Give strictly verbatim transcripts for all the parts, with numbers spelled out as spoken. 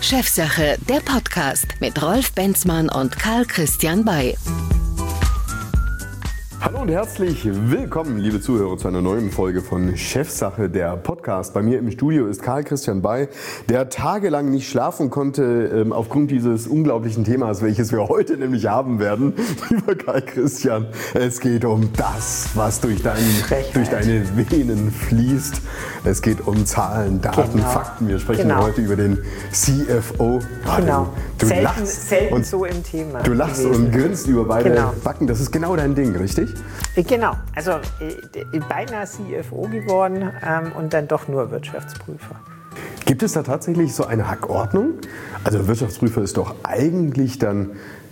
Chefsache, der Podcast mit Rolf Benzmann und Karl Christian Bay. Hallo und herzlich willkommen, liebe Zuhörer, zu einer neuen Folge von Chefsache, der Podcast. Bei mir im Studio ist Karl Christian Bay, der tagelang nicht schlafen konnte ähm, aufgrund dieses unglaublichen Themas, welches wir heute nämlich haben werden. Lieber Karl Christian, es geht um das, was durch, dein, durch deine Venen fließt. Es geht um Zahlen, Daten, genau. Fakten. Wir sprechen genau. heute über den C F O. Genau. Du selten lachst selten und, so im Thema. Du lachst gewesen. Und grinst über beide genau. Backen. Das ist genau dein Ding, richtig? Genau, also äh, beinahe C F O geworden ähm, und dann doch nur Wirtschaftsprüfer. Gibt es da tatsächlich so eine Hackordnung? Also Wirtschaftsprüfer ist doch eigentlich dann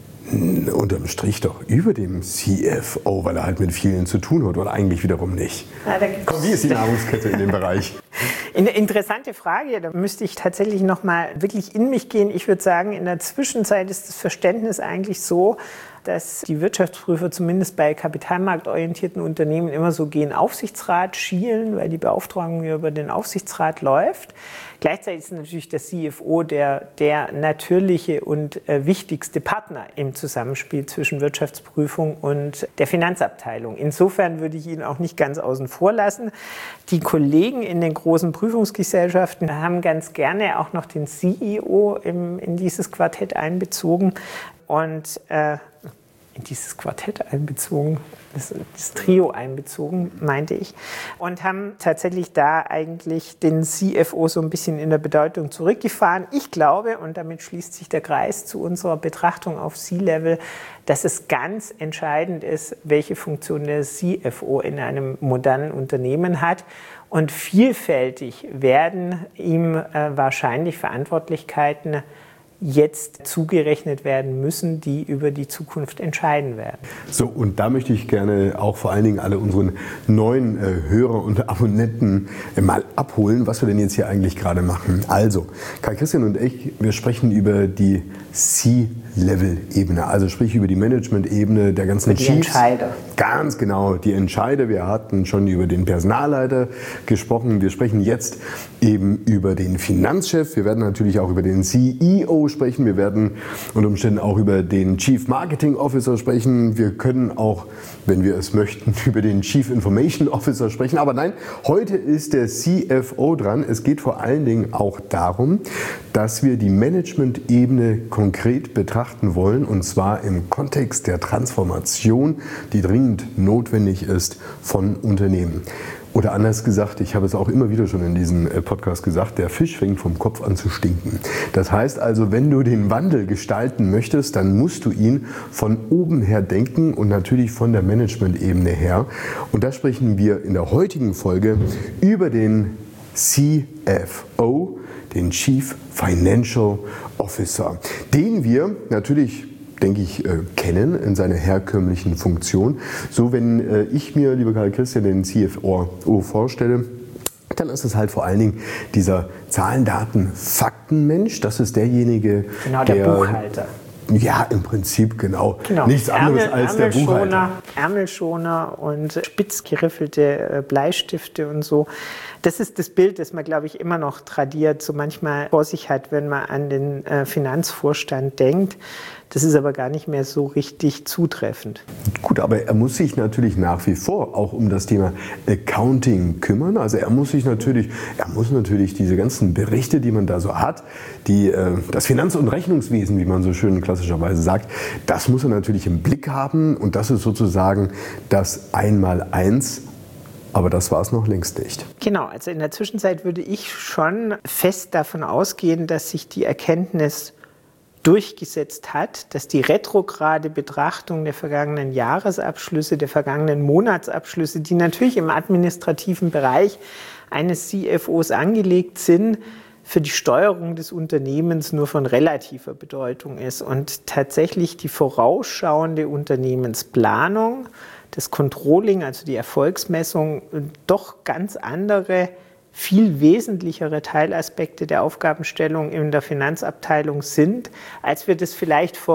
mh, unterm Strich doch über dem C F O, weil er halt mit vielen zu tun hat, oder eigentlich wiederum nicht? Ja, da Komm, wie ist die Nahrungskette in dem Bereich? Eine interessante Frage, da müsste ich tatsächlich noch mal wirklich in mich gehen. Ich würde sagen, in der Zwischenzeit ist das Verständnis eigentlich so, dass die Wirtschaftsprüfer zumindest bei kapitalmarktorientierten Unternehmen immer so gegen Aufsichtsrat schielen, weil die Beauftragung über den Aufsichtsrat läuft. Gleichzeitig ist natürlich der C F O der, der natürliche und äh, wichtigste Partner im Zusammenspiel zwischen Wirtschaftsprüfung und der Finanzabteilung. Insofern würde ich ihn auch nicht ganz außen vor lassen. Die Kollegen in den großen Prüfungsgesellschaften haben ganz gerne auch noch den C E O im, in dieses Quartett einbezogen. Und äh, in dieses Quartett einbezogen, das, das Trio einbezogen, meinte ich, und haben tatsächlich da eigentlich den C F O so ein bisschen in der Bedeutung zurückgefahren. Ich glaube, und damit schließt sich der Kreis zu unserer Betrachtung auf C-Level, dass es ganz entscheidend ist, welche Funktion der C F O in einem modernen Unternehmen hat. Und vielfältig werden ihm äh, wahrscheinlich Verantwortlichkeiten jetzt zugerechnet werden müssen, die über die Zukunft entscheiden werden. So, und da möchte ich gerne auch vor allen Dingen alle unseren neuen äh, Hörer und Abonnenten äh, mal abholen, was wir denn jetzt hier eigentlich gerade machen. Also, Karl Christian und ich, wir sprechen über die C-Level-Ebene, also sprich über die Management-Ebene der ganzen die Chiefs. Entscheider. Ganz genau, die Entscheider. Wir hatten schon über den Personalleiter gesprochen. Wir sprechen jetzt eben über den Finanzchef. Wir werden natürlich auch über den C E O sprechen. Wir werden unter Umständen auch über den Chief Marketing Officer sprechen. Wir können auch, wenn wir es möchten, über den Chief Information Officer sprechen. Aber nein, heute ist der C F O dran. Es geht vor allen Dingen auch darum, dass wir die Management-Ebene konkret betrachten wollen, und zwar im Kontext der Transformation, die dringend notwendig ist von Unternehmen. Oder anders gesagt, ich habe es auch immer wieder schon in diesem Podcast gesagt, der Fisch fängt vom Kopf an zu stinken. Das heißt also, wenn du den Wandel gestalten möchtest, dann musst du ihn von oben her denken und natürlich von der Management-Ebene her. Und da sprechen wir in der heutigen Folge über den C F O, den Chief Financial Officer, den wir natürlich, denke ich, äh, kennen in seiner herkömmlichen Funktion. So, wenn äh, ich mir, lieber Karl Christian, den C F O vorstelle, dann ist es halt vor allen Dingen dieser Zahlen, Daten, Faktenmensch. Das ist derjenige, genau, der, der Buchhalter. Ja, im Prinzip genau. genau. Nichts anderes Ärmel, als der Buchhalter. Ärmelschoner und spitz geriffelte Bleistifte und so. Das ist das Bild, das man, glaube ich, immer noch tradiert, so manchmal vor sich hat, wenn man an den äh, Finanzvorstand denkt. Das ist aber gar nicht mehr so richtig zutreffend. Gut, aber er muss sich natürlich nach wie vor auch um das Thema Accounting kümmern. Also er muss sich natürlich, er muss natürlich diese ganzen Berichte, die man da so hat, die, äh, das Finanz- und Rechnungswesen, wie man so schön klassischerweise sagt, das muss er natürlich im Blick haben. Und das ist sozusagen das Einmaleins. Aber das war es noch längst nicht. Genau, also in der Zwischenzeit würde ich schon fest davon ausgehen, dass sich die Erkenntnis durchgesetzt hat, dass die retrograde Betrachtung der vergangenen Jahresabschlüsse, der vergangenen Monatsabschlüsse, die natürlich im administrativen Bereich eines C F Os angelegt sind, für die Steuerung des Unternehmens nur von relativer Bedeutung ist und tatsächlich die vorausschauende Unternehmensplanung, das Controlling, also die Erfolgsmessung, doch ganz andere, viel wesentlichere Teilaspekte der Aufgabenstellung in der Finanzabteilung sind, als wir das vielleicht vor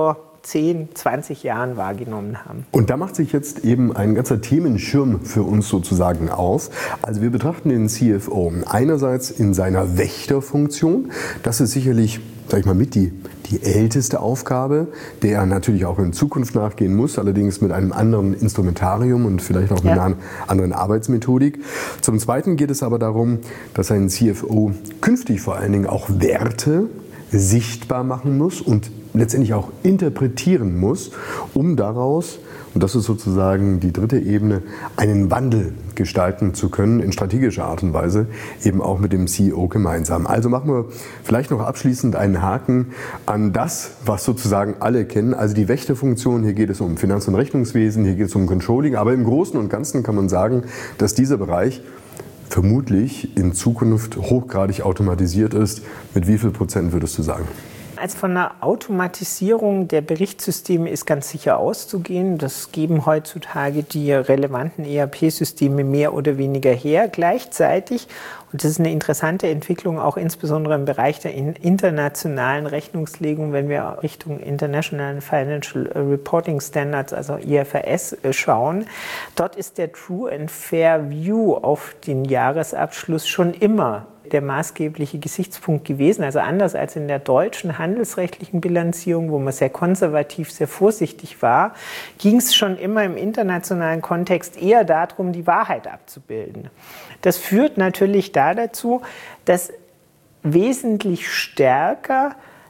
zehn, zwanzig Jahren wahrgenommen haben. Und da macht sich jetzt eben ein ganzer Themenschirm für uns sozusagen auf. Also wir betrachten den C F O einerseits in seiner Wächterfunktion. Das ist sicherlich, sag ich mal, mit die, die älteste Aufgabe, der er natürlich auch in Zukunft nachgehen muss, allerdings mit einem anderen Instrumentarium und vielleicht auch mit ja. einer anderen Arbeitsmethodik. Zum Zweiten geht es aber darum, dass ein C F O künftig vor allen Dingen auch Werte sichtbar machen muss und letztendlich auch interpretieren muss, um daraus, und das ist sozusagen die dritte Ebene, einen Wandel gestalten zu können, in strategischer Art und Weise, eben auch mit dem C E O gemeinsam. Also machen wir vielleicht noch abschließend einen Haken an das, was sozusagen alle kennen, also die Wächterfunktion. Hier geht es um Finanz- und Rechnungswesen, hier geht es um Controlling, aber im Großen und Ganzen kann man sagen, dass dieser Bereich vermutlich in Zukunft hochgradig automatisiert ist. Mit wie viel Prozent würdest du sagen? Also von einer Automatisierung der Berichtssysteme ist ganz sicher auszugehen. Das geben heutzutage die relevanten E R P-Systeme mehr oder weniger her. Gleichzeitig, und das ist eine interessante Entwicklung, auch insbesondere im Bereich der internationalen Rechnungslegung, wenn wir Richtung International Financial Reporting Standards, also I F R S, schauen. Dort ist der True and Fair View auf den Jahresabschluss schon immer der maßgebliche Gesichtspunkt gewesen. Also anders als in der deutschen handelsrechtlichen Bilanzierung, wo man sehr konservativ, sehr vorsichtig war, ging es schon immer im internationalen Kontext eher darum, die Wahrheit abzubilden. Das führt natürlich da dazu, dass wesentlich stärker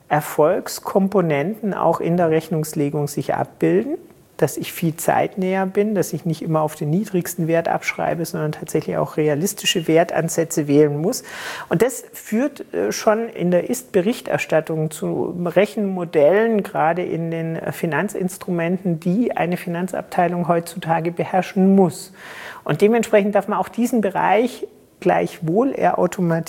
Erfolgskomponenten auch in der Rechnungslegung sich abbilden, dass ich viel zeitnäher bin, dass ich nicht immer auf den niedrigsten Wert abschreibe, sondern tatsächlich auch realistische Wertansätze wählen muss. Und das führt schon in der Ist-Berichterstattung zu Rechenmodellen, gerade in den Finanzinstrumenten, die eine Finanzabteilung heutzutage beherrschen muss. Und dementsprechend darf man auch diesen Bereich, gleichwohl er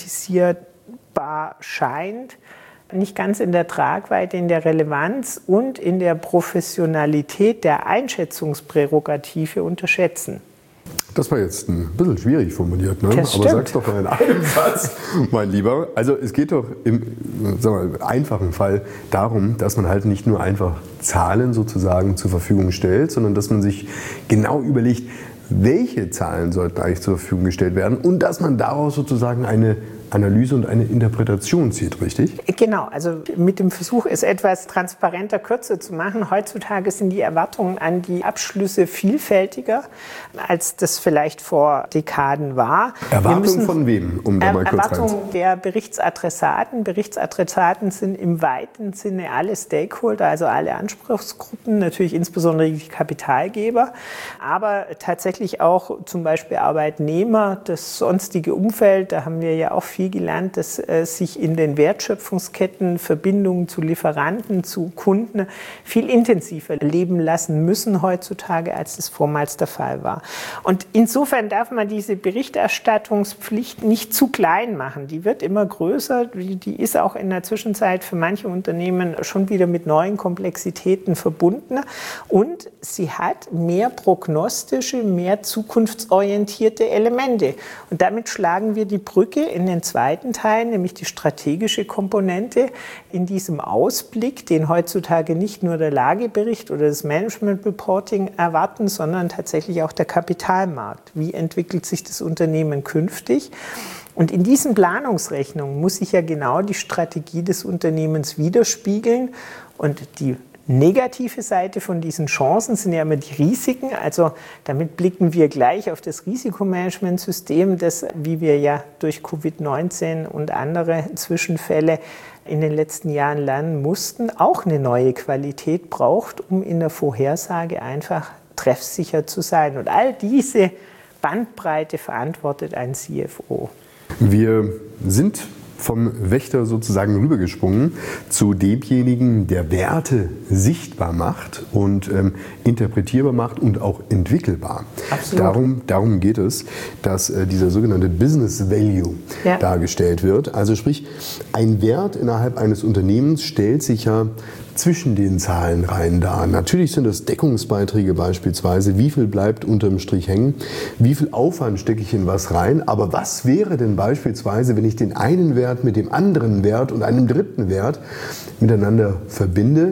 automatisierbar scheint, nicht ganz in der Tragweite, in der Relevanz und in der Professionalität der Einschätzungsprärogative unterschätzen. Das war jetzt ein bisschen schwierig formuliert, ne? Das Aber stimmt. sag's doch mal in einem Satz, mein Lieber. Also es geht doch im, sagen wir, einfachen Fall darum, dass man halt nicht nur einfach Zahlen sozusagen zur Verfügung stellt, sondern dass man sich genau überlegt, welche Zahlen sollten eigentlich zur Verfügung gestellt werden und dass man daraus sozusagen eine Analyse und eine Interpretation zieht, richtig? Genau, also mit dem Versuch, es etwas transparenter, kürzer zu machen. Heutzutage sind die Erwartungen an die Abschlüsse vielfältiger, als das vielleicht vor Dekaden war. Erwartungen von wem, um da mal kurz rein? Erwartungen der Berichtsadressaten. Berichtsadressaten sind im weiten Sinne alle Stakeholder, also alle Anspruchsgruppen, natürlich insbesondere die Kapitalgeber, aber tatsächlich auch zum Beispiel Arbeitnehmer, das sonstige Umfeld. Da haben wir ja auch viel gelernt, dass äh, sich in den Wertschöpfungsketten Verbindungen zu Lieferanten, zu Kunden viel intensiver leben lassen müssen heutzutage, als das vormals der Fall war. Und insofern darf man diese Berichterstattungspflicht nicht zu klein machen. Die wird immer größer, die ist auch in der Zwischenzeit für manche Unternehmen schon wieder mit neuen Komplexitäten verbunden und sie hat mehr prognostische, mehr zukunftsorientierte Elemente. Und damit schlagen wir die Brücke in den zweiten Teil, nämlich die strategische Komponente in diesem Ausblick, den heutzutage nicht nur der Lagebericht oder das Management Reporting erwarten, sondern tatsächlich auch der Kapitalmarkt. Wie entwickelt sich das Unternehmen künftig? Und in diesen Planungsrechnungen muss sich ja genau die Strategie des Unternehmens widerspiegeln und die negative Seite von diesen Chancen sind ja immer die Risiken. Also damit blicken wir gleich auf das Risikomanagementsystem, das, wie wir ja durch Covid neunzehn und andere Zwischenfälle in den letzten Jahren lernen mussten, auch eine neue Qualität braucht, um in der Vorhersage einfach treffsicher zu sein. Und all diese Bandbreite verantwortet ein C F O. Wir sind vom Wächter sozusagen rübergesprungen zu demjenigen, der Werte sichtbar macht und ähm, interpretierbar macht und auch entwickelbar. Absolut. Darum, darum geht es, dass äh, dieser sogenannte Business Value ja. dargestellt wird. Also sprich, ein Wert innerhalb eines Unternehmens stellt sich ja zwischen den Zahlenreihen dar. Natürlich sind das Deckungsbeiträge beispielsweise, wie viel bleibt unterm Strich hängen, wie viel Aufwand stecke ich in was rein, aber was wäre denn beispielsweise, wenn ich den einen Wert mit dem anderen Wert und einem dritten Wert miteinander verbinde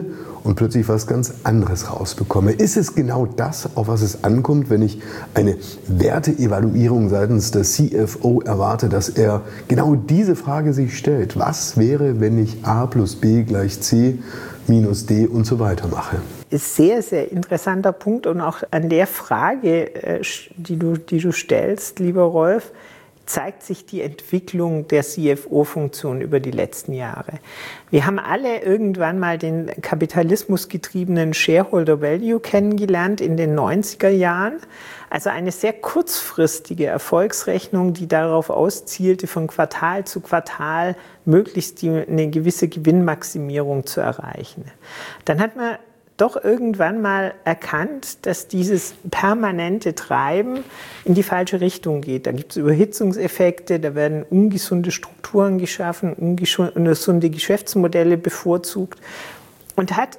und plötzlich was ganz anderes rausbekomme. Ist es genau das, auf was es ankommt, wenn ich eine Werteevaluierung seitens des C F O erwarte, dass er genau diese Frage sich stellt? Was wäre, wenn ich A plus B gleich C minus D und so weiter mache? Ist sehr, sehr interessanter Punkt und auch an der Frage, die du, die du stellst, lieber Rolf, zeigt sich die Entwicklung der C F O-Funktion über die letzten Jahre. Wir haben alle irgendwann mal den kapitalismusgetriebenen Shareholder Value kennengelernt in den neunziger Jahren. Also eine sehr kurzfristige Erfolgsrechnung, die darauf auszielte, von Quartal zu Quartal möglichst die, eine gewisse Gewinnmaximierung zu erreichen. Dann hat man doch irgendwann mal erkannt, dass dieses permanente Treiben in die falsche Richtung geht. Da gibt es Überhitzungseffekte, da werden ungesunde Strukturen geschaffen, ungesunde Geschäftsmodelle bevorzugt und hat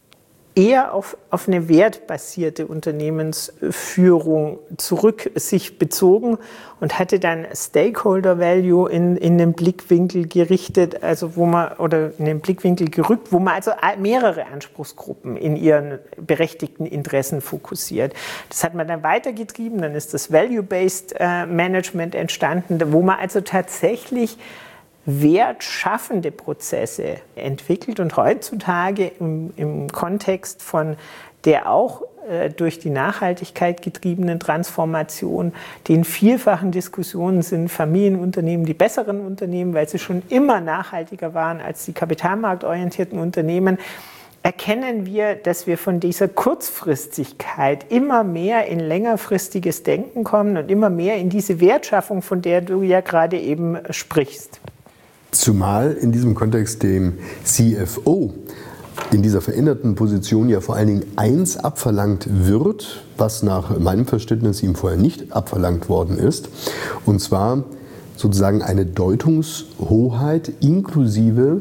eher auf, auf eine wertbasierte Unternehmensführung zurück sich bezogen und hatte dann Stakeholder Value in, in den Blickwinkel gerichtet, also wo man, oder in den Blickwinkel gerückt, wo man also mehrere Anspruchsgruppen in ihren berechtigten Interessen fokussiert. Das hat man dann weitergetrieben, dann ist das Value-Based Management entstanden, wo man also tatsächlich wertschaffende Prozesse entwickelt und heutzutage im, im Kontext von der auch äh, durch die Nachhaltigkeit getriebenen Transformation, den vielfachen Diskussionen sind Familienunternehmen die besseren Unternehmen, weil sie schon immer nachhaltiger waren als die kapitalmarktorientierten Unternehmen, erkennen wir, dass wir von dieser Kurzfristigkeit immer mehr in längerfristiges Denken kommen und immer mehr in diese Wertschaffung, von der du ja gerade eben sprichst. Zumal in diesem Kontext dem C F O in dieser veränderten Position ja vor allen Dingen eins abverlangt wird, was nach meinem Verständnis ihm vorher nicht abverlangt worden ist, und zwar sozusagen eine Deutungshoheit inklusive,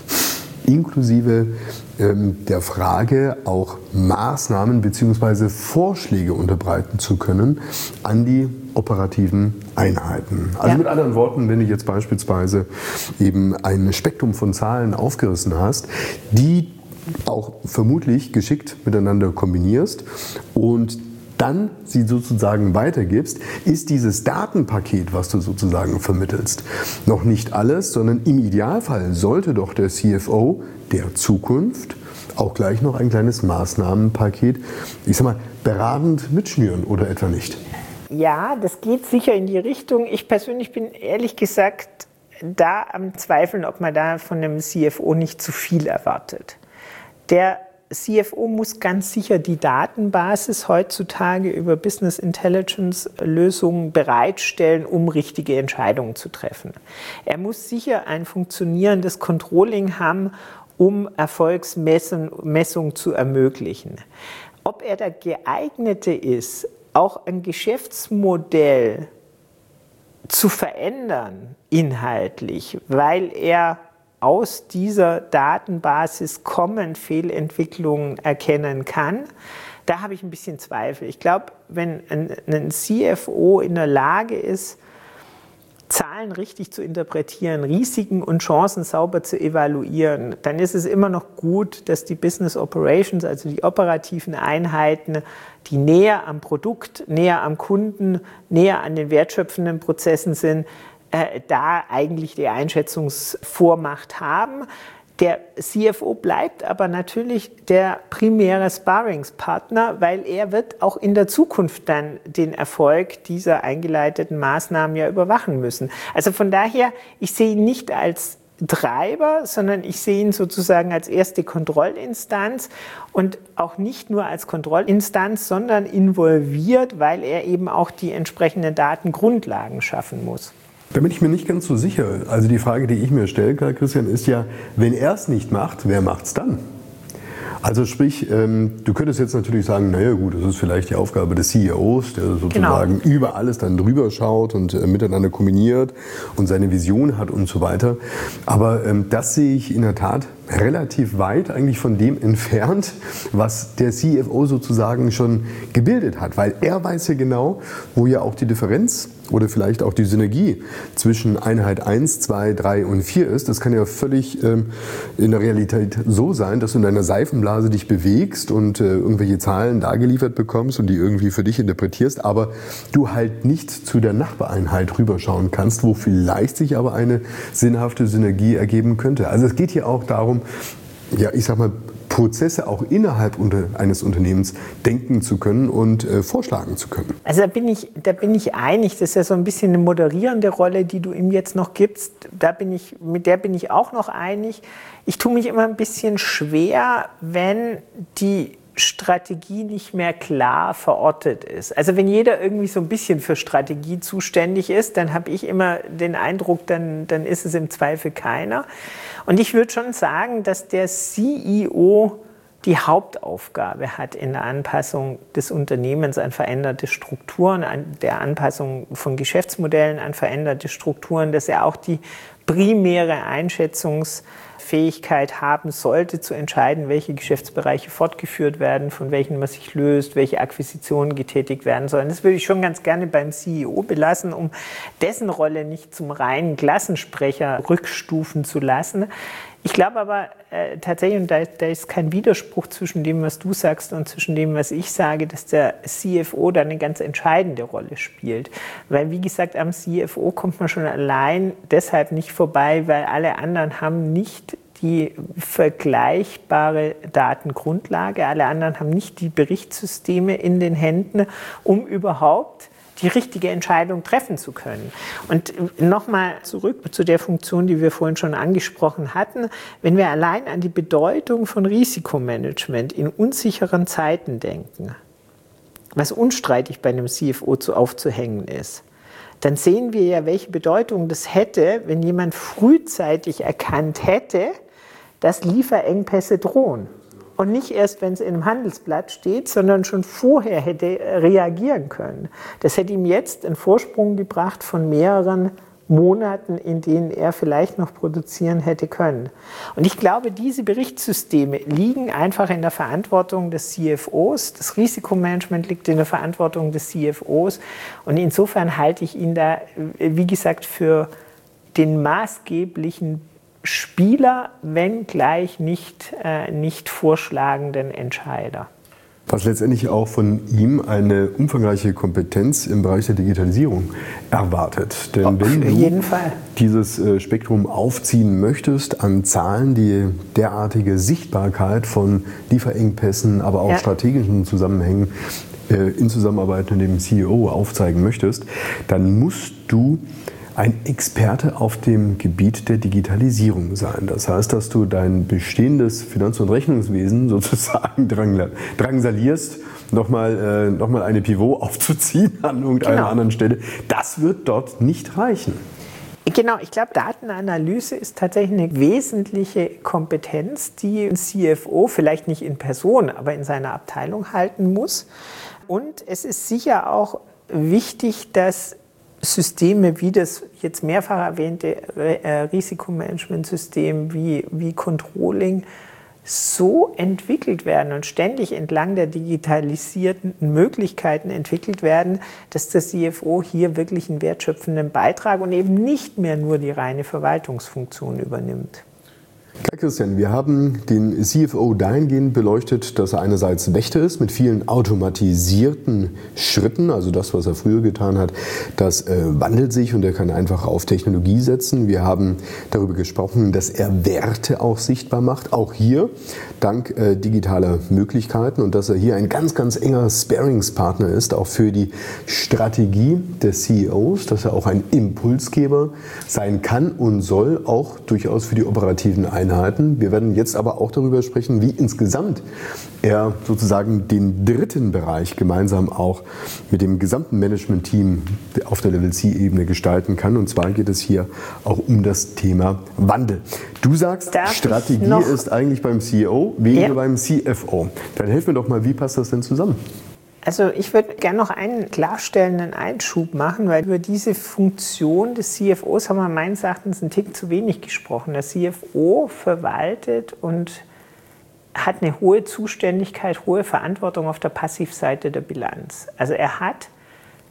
inklusive ähm, der Frage, auch Maßnahmen bzw. Vorschläge unterbreiten zu können an die operativen Einheiten. Also ja. Mit anderen Worten, wenn du jetzt beispielsweise eben ein Spektrum von Zahlen aufgerissen hast, die auch vermutlich geschickt miteinander kombinierst und dann sie sozusagen weitergibst, ist dieses Datenpaket, was du sozusagen vermittelst, noch nicht alles, sondern im Idealfall sollte doch der C F O der Zukunft auch gleich noch ein kleines Maßnahmenpaket, ich sag mal, beratend mitschnüren oder etwa nicht? Ja, das geht sicher in die Richtung. Ich persönlich bin ehrlich gesagt da am Zweifeln, ob man da von dem C F O nicht zu viel erwartet. Der C F O muss ganz sicher die Datenbasis heutzutage über Business Intelligence Lösungen bereitstellen, um richtige Entscheidungen zu treffen. Er muss sicher ein funktionierendes Controlling haben, um Erfolgsmessung zu ermöglichen. Ob er der geeignete ist, auch ein Geschäftsmodell zu verändern inhaltlich, weil er aus dieser Datenbasis kommend Fehlentwicklungen erkennen kann, da habe ich ein bisschen Zweifel. Ich glaube, wenn ein, ein C F O in der Lage ist, Zahlen richtig zu interpretieren, Risiken und Chancen sauber zu evaluieren, dann ist es immer noch gut, dass die Business Operations, also die operativen Einheiten, die näher am Produkt, näher am Kunden, näher an den wertschöpfenden Prozessen sind, äh, da eigentlich die Einschätzungsvormacht haben. Der C F O bleibt aber natürlich der primäre Sparringspartner, weil er wird auch in der Zukunft dann den Erfolg dieser eingeleiteten Maßnahmen ja überwachen müssen. Also von daher, ich sehe ihn nicht als Treiber, sondern ich sehe ihn sozusagen als erste Kontrollinstanz und auch nicht nur als Kontrollinstanz, sondern involviert, weil er eben auch die entsprechenden Datengrundlagen schaffen muss. Da bin ich mir nicht ganz so sicher. Also die Frage, die ich mir stelle, Karl Christian, ist ja, wenn er es nicht macht, wer macht es dann? Also sprich, ähm, du könntest jetzt natürlich sagen, naja gut, das ist vielleicht die Aufgabe des C E Os, der sozusagen genau. über alles dann drüber schaut und äh, miteinander kombiniert und seine Vision hat und so weiter. Aber ähm, das sehe ich in der Tat relativ weit eigentlich von dem entfernt, was der C F O sozusagen schon gebildet hat. Weil er weiß ja genau, wo ja auch die Differenz oder vielleicht auch die Synergie zwischen Einheit eins, zwei, drei und vier ist. Das kann ja völlig ähm, in der Realität so sein, dass du in deiner Seifenblase dich bewegst und äh, irgendwelche Zahlen dargeliefert bekommst und die irgendwie für dich interpretierst, aber du halt nicht zu der Nachbareinheit rüberschauen kannst, wo vielleicht sich aber eine sinnhafte Synergie ergeben könnte. Also es geht hier auch darum, ja, ich sag mal, Prozesse auch innerhalb unter eines Unternehmens denken zu können und äh, vorschlagen zu können. Also da bin ich, da bin ich einig, das ist ja so ein bisschen eine moderierende Rolle, die du ihm jetzt noch gibst. Da bin ich, mit der bin ich auch noch einig. Ich tue mich immer ein bisschen schwer, wenn die Strategie nicht mehr klar verortet ist. Also wenn jeder irgendwie so ein bisschen für Strategie zuständig ist, dann habe ich immer den Eindruck, dann, dann ist es im Zweifel keiner. Und ich würde schon sagen, dass der C E O die Hauptaufgabe hat in der Anpassung des Unternehmens an veränderte Strukturen, an der Anpassung von Geschäftsmodellen an veränderte Strukturen, dass er auch die primäre Einschätzungsfähigkeit haben sollte, zu entscheiden, welche Geschäftsbereiche fortgeführt werden, von welchen man sich löst, welche Akquisitionen getätigt werden sollen. Das würde ich schon ganz gerne beim C E O belassen, um dessen Rolle nicht zum reinen Klassensprecher rückstufen zu lassen. Ich glaube aber äh, tatsächlich, und da, da ist kein Widerspruch zwischen dem, was du sagst und zwischen dem, was ich sage, dass der C F O da eine ganz entscheidende Rolle spielt. Weil, wie gesagt, am C F O kommt man schon allein deshalb nicht vorbei, weil alle anderen haben nicht die vergleichbare Datengrundlage, alle anderen haben nicht die Berichtssysteme in den Händen, um überhaupt die richtige Entscheidung treffen zu können. Und nochmal zurück zu der Funktion, die wir vorhin schon angesprochen hatten. Wenn wir allein an die Bedeutung von Risikomanagement in unsicheren Zeiten denken, was unstreitig bei einem C F O zu aufzuhängen ist, dann sehen wir ja, welche Bedeutung das hätte, wenn jemand frühzeitig erkannt hätte, dass Lieferengpässe drohen. Und nicht erst, wenn es in einem Handelsblatt steht, sondern schon vorher hätte reagieren können. Das hätte ihm jetzt einen Vorsprung gebracht von mehreren Monaten, in denen er vielleicht noch produzieren hätte können. Und ich glaube, diese Berichtssysteme liegen einfach in der Verantwortung des C F Os. Das Risikomanagement liegt in der Verantwortung des C F Os. Und insofern halte ich ihn da, wie gesagt, für den maßgeblichen Spieler, wenngleich nicht, äh, nicht vorschlagenden Entscheider. Was letztendlich auch von ihm eine umfangreiche Kompetenz im Bereich der Digitalisierung erwartet. Denn Auf wenn du jeden Fall. dieses äh, Spektrum aufziehen möchtest an Zahlen, die derartige Sichtbarkeit von Lieferengpässen, aber auch ja. strategischen Zusammenhängen äh, in Zusammenarbeit mit dem C E O aufzeigen möchtest, dann musst du ein Experte auf dem Gebiet der Digitalisierung sein. Das heißt, dass du dein bestehendes Finanz- und Rechnungswesen sozusagen drang, drangsalierst, nochmal äh, noch mal eine Pivot aufzuziehen an irgendeiner genau. anderen Stelle. Das wird dort nicht reichen. Genau, ich glaube, Datenanalyse ist tatsächlich eine wesentliche Kompetenz, die ein C F O vielleicht nicht in Person, aber in seiner Abteilung halten muss. Und es ist sicher auch wichtig, dass Systeme wie das jetzt mehrfach erwähnte Risikomanagementsystem, wie, wie Controlling, so entwickelt werden und ständig entlang der digitalisierten Möglichkeiten entwickelt werden, dass der C F O hier wirklich einen wertschöpfenden Beitrag und eben nicht mehr nur die reine Verwaltungsfunktion übernimmt. Karl Christian, wir haben den C F O dahingehend beleuchtet, dass er einerseits Wächter ist mit vielen automatisierten Schritten, also das, was er früher getan hat, das äh, wandelt sich und er kann einfach auf Technologie setzen. Wir haben darüber gesprochen, dass er Werte auch sichtbar macht, auch hier dank äh, digitaler Möglichkeiten und dass er hier ein ganz, ganz enger Sparingspartner ist, auch für die Strategie des C E Os, dass er auch ein Impulsgeber sein kann und soll, auch durchaus für die operativen Einheiten. Wir werden jetzt aber auch darüber sprechen, wie insgesamt er sozusagen den dritten Bereich gemeinsam auch mit dem gesamten Management-Team auf der Level-C-Ebene gestalten kann. Und zwar geht es hier auch um das Thema Wandel. Du sagst, Darf Strategie ist eigentlich beim C E O, weniger ja. beim C F O. Dann helf mir doch mal, wie passt das denn zusammen? Also ich würde gerne noch einen klarstellenden Einschub machen, weil über diese Funktion des C F Os haben wir meines Erachtens einen Tick zu wenig gesprochen. Der C F O verwaltet und hat eine hohe Zuständigkeit, hohe Verantwortung auf der Passivseite der Bilanz. Also er hat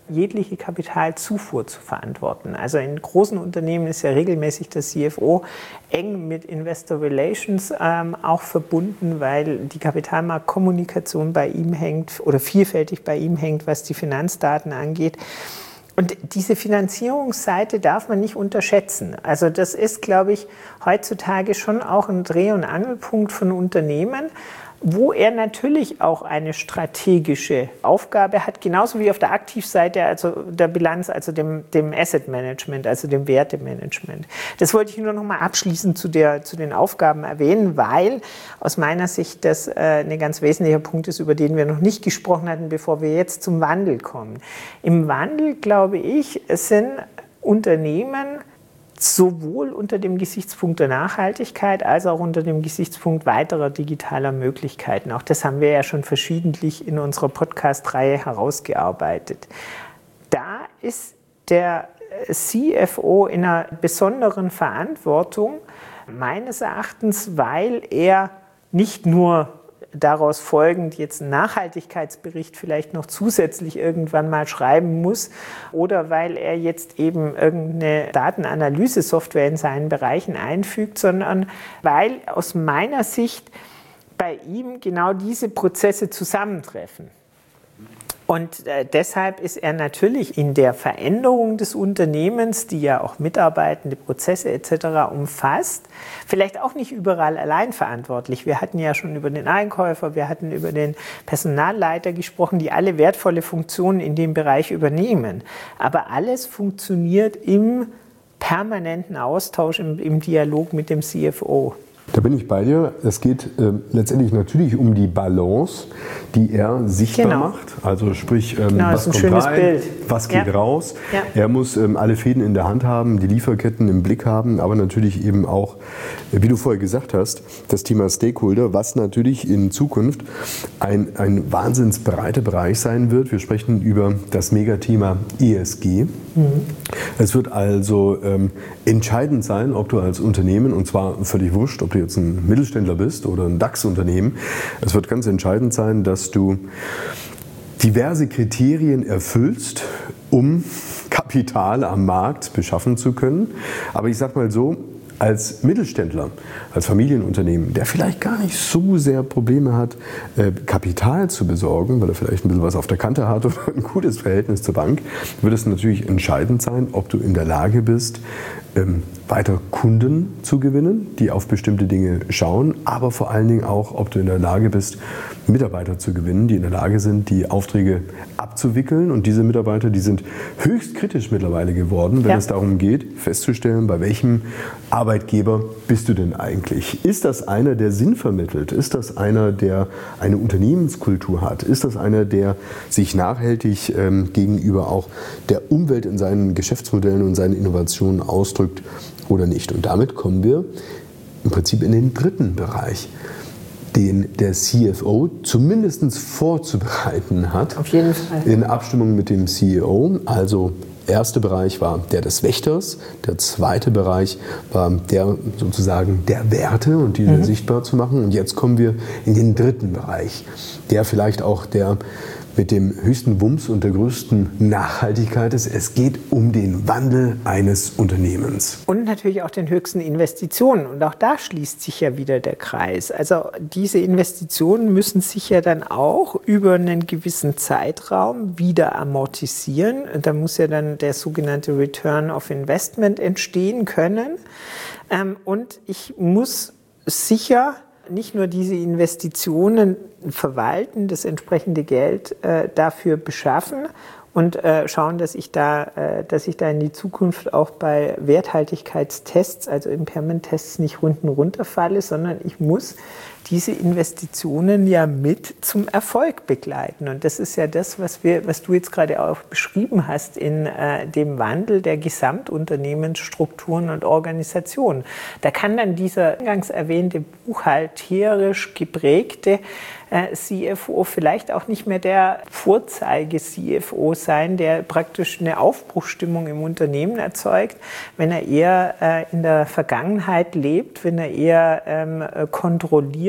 jegliche Kapitalzufuhr zu verantworten. Also in großen Unternehmen ist ja regelmäßig der C F O eng mit Investor Relations ähm, auch verbunden, weil die Kapitalmarktkommunikation bei ihm hängt oder vielfältig bei ihm hängt, was die Finanzdaten angeht. Und diese Finanzierungsseite darf man nicht unterschätzen. Also das ist, glaube ich, heutzutage schon auch ein Dreh- und Angelpunkt von Unternehmen, wo er natürlich auch eine strategische Aufgabe hat, genauso wie auf der Aktivseite, also der Bilanz, also dem, dem Asset Management, also dem Wertemanagement. Das wollte ich nur noch mal abschließend zu, der, zu den Aufgaben erwähnen, weil aus meiner Sicht das äh, ein ganz wesentlicher Punkt ist, über den wir noch nicht gesprochen hatten, bevor wir jetzt zum Wandel kommen. Im Wandel, glaube ich, sind Unternehmen sowohl unter dem Gesichtspunkt der Nachhaltigkeit als auch unter dem Gesichtspunkt weiterer digitaler Möglichkeiten. Auch das haben wir ja schon verschiedentlich in unserer Podcast-Reihe herausgearbeitet. Da ist der C F O in einer besonderen Verantwortung, meines Erachtens, weil er nicht nur daraus folgend jetzt einen Nachhaltigkeitsbericht vielleicht noch zusätzlich irgendwann mal schreiben muss oder weil er jetzt eben irgendeine Datenanalyse-Software in seinen Bereichen einfügt, sondern weil aus meiner Sicht bei ihm genau diese Prozesse zusammentreffen. Und äh, deshalb ist er natürlich in der Veränderung des Unternehmens, die ja auch mitarbeitende Prozesse et cetera umfasst, vielleicht auch nicht überall allein verantwortlich. Wir hatten ja schon über den Einkäufer, wir hatten über den Personalleiter gesprochen, die alle wertvolle Funktionen in dem Bereich übernehmen. Aber alles funktioniert im permanenten Austausch, im, im Dialog mit dem C F O. Da bin ich bei dir. Es geht äh, letztendlich natürlich um die Balance, die er sichtbar genau. macht. Also sprich, ähm, genau, was kommt rein, Bild. was geht ja. raus. Ja. Er muss ähm, alle Fäden in der Hand haben, die Lieferketten im Blick haben, aber natürlich eben auch, wie du vorher gesagt hast, das Thema Stakeholder, was natürlich in Zukunft ein, ein wahnsinns breiter Bereich sein wird. Wir sprechen über das Megathema E S G. Mhm. Es wird also ähm, entscheidend sein, ob du als Unternehmen, und zwar völlig wurscht, ob du jetzt ein Mittelständler bist oder ein DAX-Unternehmen, es wird ganz entscheidend sein, dass du diverse Kriterien erfüllst, um Kapital am Markt beschaffen zu können. Aber ich sage mal so, als Mittelständler, als Familienunternehmen, der vielleicht gar nicht so sehr Probleme hat, Kapital zu besorgen, weil er vielleicht ein bisschen was auf der Kante hat oder ein gutes Verhältnis zur Bank, wird es natürlich entscheidend sein, ob du in der Lage bist, weiter Kunden zu gewinnen, die auf bestimmte Dinge schauen, aber vor allen Dingen auch, ob du in der Lage bist, Mitarbeiter zu gewinnen, die in der Lage sind, die Aufträge abzuwickeln. Und diese Mitarbeiter, die sind höchst kritisch mittlerweile geworden, wenn ja. es darum geht, festzustellen, bei welchem Arbeitgeber bist du denn eigentlich? Ist das einer, der Sinn vermittelt? Ist das einer, der eine Unternehmenskultur hat? Ist das einer, der sich nachhaltig ähm, gegenüber auch der Umwelt in seinen Geschäftsmodellen und seinen Innovationen ausdrückt oder nicht? Und damit kommen wir im Prinzip in den dritten Bereich, den der C F O zumindest vorzubereiten hat. Auf jeden Fall. In Abstimmung mit dem C E O. Also der erste Bereich war der des Wächters, der zweite Bereich war der sozusagen der Werte und diese mhm. sichtbar zu machen. Und jetzt kommen wir in den dritten Bereich, der vielleicht auch der mit dem höchsten Wumms und der größten Nachhaltigkeit ist. Es geht um den Wandel eines Unternehmens. Und natürlich auch den höchsten Investitionen. Und auch da schließt sich ja wieder der Kreis. Also diese Investitionen müssen sich ja dann auch über einen gewissen Zeitraum wieder amortisieren. Da muss ja dann der sogenannte Return of Investment entstehen können. Und ich muss sicher nicht nur diese Investitionen verwalten, das entsprechende Geld äh, dafür beschaffen und äh, schauen, dass ich da, äh, dass ich da in die Zukunft auch bei Werthaltigkeitstests, also Impairment-Tests, nicht unten runterfalle, sondern ich muss diese Investitionen ja mit zum Erfolg begleiten. Und das ist ja das, was wir, was du jetzt gerade auch beschrieben hast in äh, dem Wandel der Gesamtunternehmensstrukturen und Organisationen. Da kann dann dieser eingangs erwähnte buchhalterisch geprägte äh, C F O vielleicht auch nicht mehr der Vorzeige-C F O sein, der praktisch eine Aufbruchsstimmung im Unternehmen erzeugt, wenn er eher äh, in der Vergangenheit lebt, wenn er eher ähm, kontrolliert,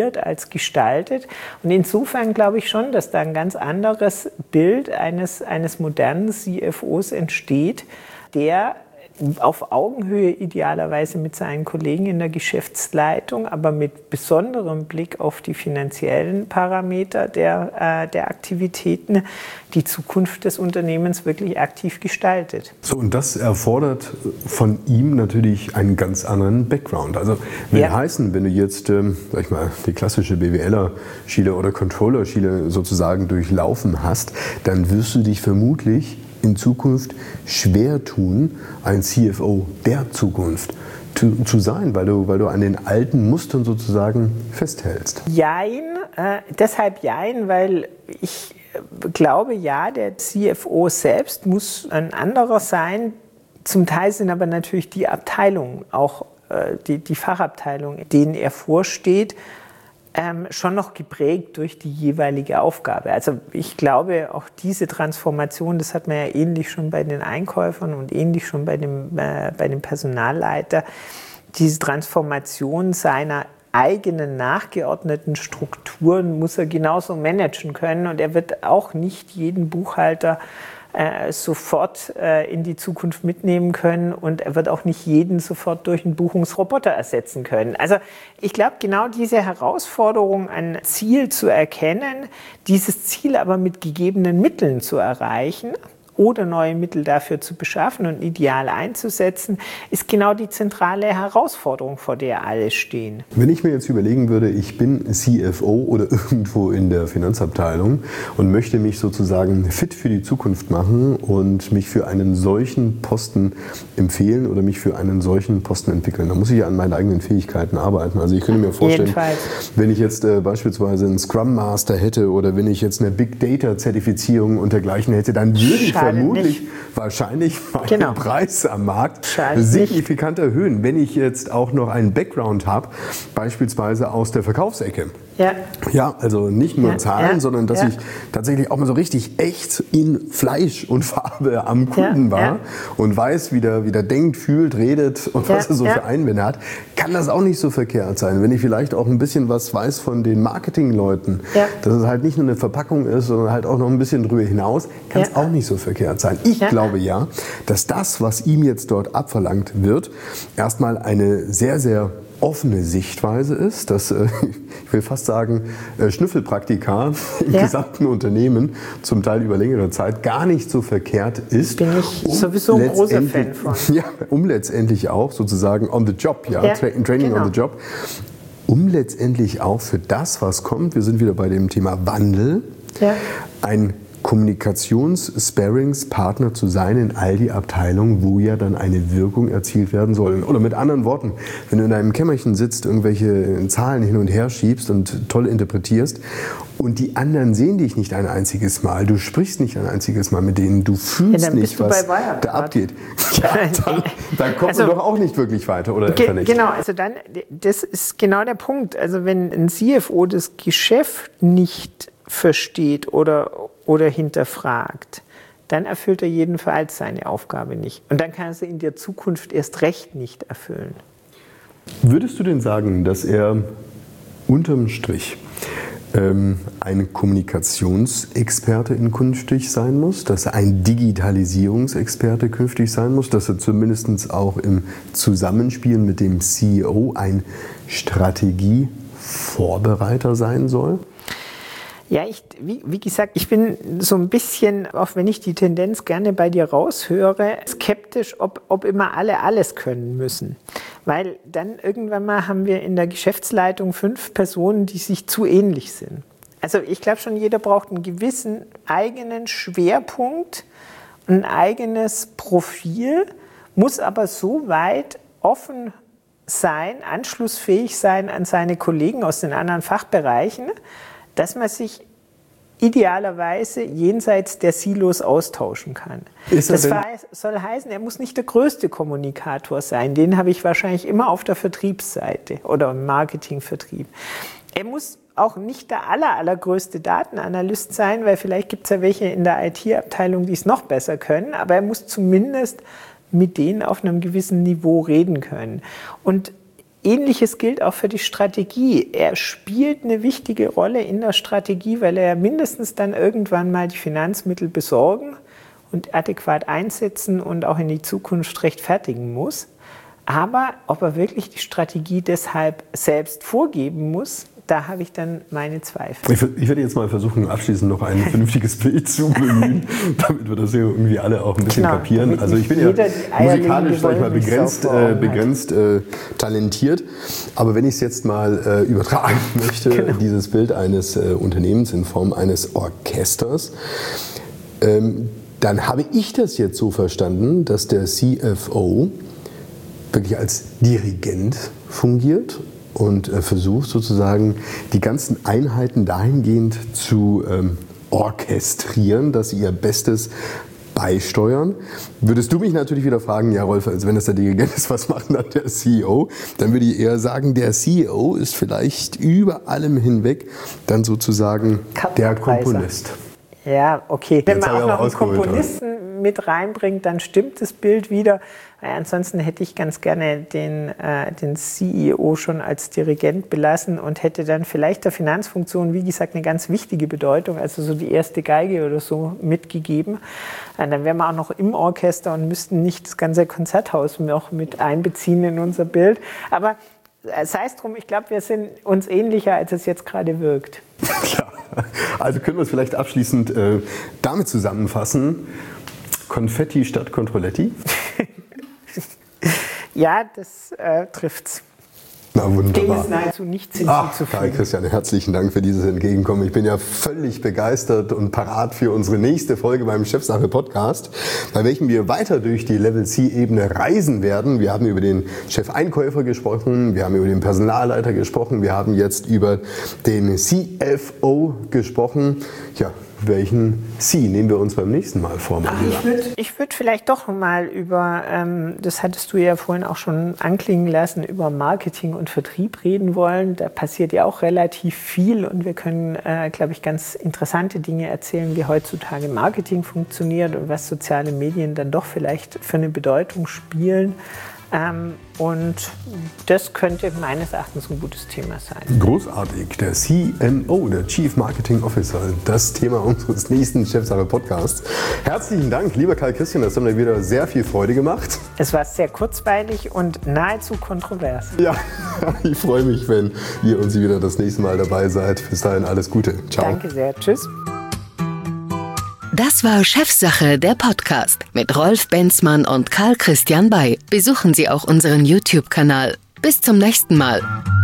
agiert als gestaltet. Und insofern glaube ich schon, dass da ein ganz anderes Bild eines, eines modernen C F Os entsteht, der auf Augenhöhe idealerweise mit seinen Kollegen in der Geschäftsleitung, aber mit besonderem Blick auf die finanziellen Parameter der, äh, der Aktivitäten die Zukunft des Unternehmens wirklich aktiv gestaltet. So, und das erfordert von ihm natürlich einen ganz anderen Background. Also will ja. heißen, wenn du jetzt, ähm, sag ich mal, die klassische B W L-er-Schiele oder Controller-Schiele sozusagen durchlaufen hast, dann wirst du dich vermutlich in Zukunft schwer tun, ein C F O der Zukunft zu, zu sein, weil du, weil du an den alten Mustern sozusagen festhältst. Jein, äh, deshalb jein, weil ich glaube, ja, der C F O selbst muss ein anderer sein. Zum Teil sind aber natürlich die Abteilungen, auch äh, die, die Fachabteilungen, denen er vorsteht, Ähm, schon noch geprägt durch die jeweilige Aufgabe. Also ich glaube, auch diese Transformation, das hat man ja ähnlich schon bei den Einkäufern und ähnlich schon bei dem, äh, bei dem Personalleiter, diese Transformation seiner eigenen nachgeordneten Strukturen muss er genauso managen können und er wird auch nicht jeden Buchhalter Äh, sofort äh, in die Zukunft mitnehmen können und er wird auch nicht jeden sofort durch einen Buchungsroboter ersetzen können. Also ich glaube, genau diese Herausforderung, ein Ziel zu erkennen, dieses Ziel aber mit gegebenen Mitteln zu erreichen oder neue Mittel dafür zu beschaffen und ideal einzusetzen, ist genau die zentrale Herausforderung, vor der alle stehen. Wenn ich mir jetzt überlegen würde, ich bin C F O oder irgendwo in der Finanzabteilung und möchte mich sozusagen fit für die Zukunft machen und mich für einen solchen Posten empfehlen oder mich für einen solchen Posten entwickeln, dann muss ich ja an meinen eigenen Fähigkeiten arbeiten. Also ich könnte mir vorstellen, Jedenfalls. wenn ich jetzt äh, beispielsweise einen Scrum Master hätte oder wenn ich jetzt eine Big Data Zertifizierung und dergleichen hätte, dann würde ich vermutlich nicht. wahrscheinlich meinen genau. Preis am Markt Schade signifikant nicht. erhöhen, wenn ich jetzt auch noch einen Background habe, beispielsweise aus der Verkaufsecke. Ja. ja, also nicht nur ja. Zahlen, ja. sondern dass ja. ich tatsächlich auch mal so richtig echt in Fleisch und Farbe am Kunden ja. war ja. und weiß, wie der, wie der denkt, fühlt, redet und ja. was er so ja. für Einwände hat, kann das auch nicht so verkehrt sein. Wenn ich vielleicht auch ein bisschen was weiß von den Marketingleuten, ja. dass es halt nicht nur eine Verpackung ist, sondern halt auch noch ein bisschen drüber hinaus, kann es ja. auch nicht so verkehrt sein. Ich ja. glaube ja, dass das, was ihm jetzt dort abverlangt wird, erstmal eine sehr, sehr offene Sichtweise ist, dass, äh, ich will fast sagen, äh, Schnüffelpraktika im ja. gesamten Unternehmen zum Teil über längere Zeit gar nicht so verkehrt ist. Bin ich um sowieso ein großer Fan von. Ja, um letztendlich auch sozusagen on the job, ja, ja Tra- Training genau. on the job, um letztendlich auch für das, was kommt, wir sind wieder bei dem Thema Wandel, ja. ein Kommunikations-Sparings-Partner zu sein in all die Abteilungen, wo ja dann eine Wirkung erzielt werden soll. Oder mit anderen Worten, wenn du in deinem Kämmerchen sitzt, irgendwelche Zahlen hin und her schiebst und toll interpretierst und die anderen sehen dich nicht ein einziges Mal, du sprichst nicht ein einziges Mal mit denen, du fühlst ja, nicht, was da abgeht. Ja, dann, dann kommt also, man doch auch nicht wirklich weiter, oder ge- nicht? Genau, also dann, das ist genau der Punkt. Also wenn ein C F O das Geschäft nicht versteht oder oder hinterfragt, dann erfüllt er jedenfalls seine Aufgabe nicht. Und dann kann er sie in der Zukunft erst recht nicht erfüllen. Würdest du denn sagen, dass er unterm Strich ähm, ein Kommunikationsexperte in künftig sein muss, dass er ein Digitalisierungsexperte künftig sein muss, dass er zumindest auch im Zusammenspiel mit dem C E O ein Strategievorbereiter sein soll? Ja, ich, wie, wie gesagt, ich bin so ein bisschen, auch wenn ich die Tendenz gerne bei dir raushöre, skeptisch, ob, ob immer alle alles können müssen. Weil dann irgendwann mal haben wir in der Geschäftsleitung fünf Personen, die sich zu ähnlich sind. Also ich glaube schon, jeder braucht einen gewissen eigenen Schwerpunkt, ein eigenes Profil, muss aber so weit offen sein, anschlussfähig sein an seine Kollegen aus den anderen Fachbereichen, dass man sich idealerweise jenseits der Silos austauschen kann. Ist das soll heißen, er muss nicht der größte Kommunikator sein. Den habe ich wahrscheinlich immer auf der Vertriebsseite oder im Marketingvertrieb. Er muss auch nicht der aller, allergrößte Datenanalyst sein, weil vielleicht gibt es ja welche in der I T-Abteilung, die es noch besser können, aber er muss zumindest mit denen auf einem gewissen Niveau reden können. Und Ähnliches gilt auch für die Strategie. Er spielt eine wichtige Rolle in der Strategie, weil er ja mindestens dann irgendwann mal die Finanzmittel besorgen und adäquat einsetzen und auch in die Zukunft rechtfertigen muss. Aber ob er wirklich die Strategie deshalb selbst vorgeben muss, da habe ich dann meine Zweifel. Ich, ich werde jetzt mal versuchen, abschließend noch ein vernünftiges Bild zu bemühen, damit wir das hier irgendwie alle auch ein bisschen genau, kapieren. Also ich bin ja musikalisch, sag ich mal, begrenzt, äh, begrenzt äh, talentiert. Aber wenn ich es jetzt mal äh, übertragen möchte, genau. dieses Bild eines äh, Unternehmens in Form eines Orchesters, ähm, dann habe ich das jetzt so verstanden, dass der C F O wirklich als Dirigent fungiert und äh, versucht sozusagen die ganzen Einheiten dahingehend zu ähm, orchestrieren, dass sie ihr Bestes beisteuern. Würdest du mich natürlich wieder fragen, ja Rolf, also wenn das der Dirigent ist, was macht dann der C E O? Dann würde ich eher sagen, der C E O ist vielleicht über allem hinweg dann sozusagen der Komponist. Ja, okay. Wenn man auch noch einen Komponisten mit reinbringt, dann stimmt das Bild wieder. Ansonsten hätte ich ganz gerne den, äh, den C E O schon als Dirigent belassen und hätte dann vielleicht der Finanzfunktion, wie gesagt, eine ganz wichtige Bedeutung, also so die erste Geige oder so mitgegeben. Und dann wären wir auch noch im Orchester und müssten nicht das ganze Konzerthaus noch mit einbeziehen in unser Bild. Aber sei es drum, ich glaube, wir sind uns ähnlicher, als es jetzt gerade wirkt. Ja, also können wir es vielleicht abschließend äh, damit zusammenfassen. Konfetti statt Controletti? Ja, das äh, trifft's. Na wunderbar. Dem ist nahezu nichts hinzuzufügen. Karl Christian, herzlichen Dank für dieses Entgegenkommen. Ich bin ja völlig begeistert und parat für unsere nächste Folge beim Chefsache-Podcast, bei welchem wir weiter durch die Level-C-Ebene reisen werden. Wir haben über den Chefeinkäufer gesprochen, wir haben über den Personalleiter gesprochen, wir haben jetzt über den C F O gesprochen. Ja, welchen C nehmen wir uns beim nächsten Mal vor? Ach, ich würde ich würd vielleicht doch mal über, ähm, das hattest du ja vorhin auch schon anklingen lassen, über Marketing und Vertrieb reden wollen. Da passiert ja auch relativ viel und wir können, äh, glaube ich, ganz interessante Dinge erzählen, wie heutzutage Marketing funktioniert und was soziale Medien dann doch vielleicht für eine Bedeutung spielen. Ähm, und das könnte meines Erachtens ein gutes Thema sein. Großartig. Der C M O, der Chief Marketing Officer, das Thema unseres nächsten Chefsache-Podcasts. Herzlichen Dank, lieber Karl Christian, das hat mir wieder sehr viel Freude gemacht. Es war sehr kurzweilig und nahezu kontrovers. Ja, ich freue mich, wenn ihr und Sie wieder das nächste Mal dabei seid. Bis dahin alles Gute. Ciao. Danke sehr. Tschüss. Das war Chefsache, der Podcast mit Rolf Benzmann und Karl Christian Bay. Besuchen Sie auch unseren YouTube-Kanal. Bis zum nächsten Mal.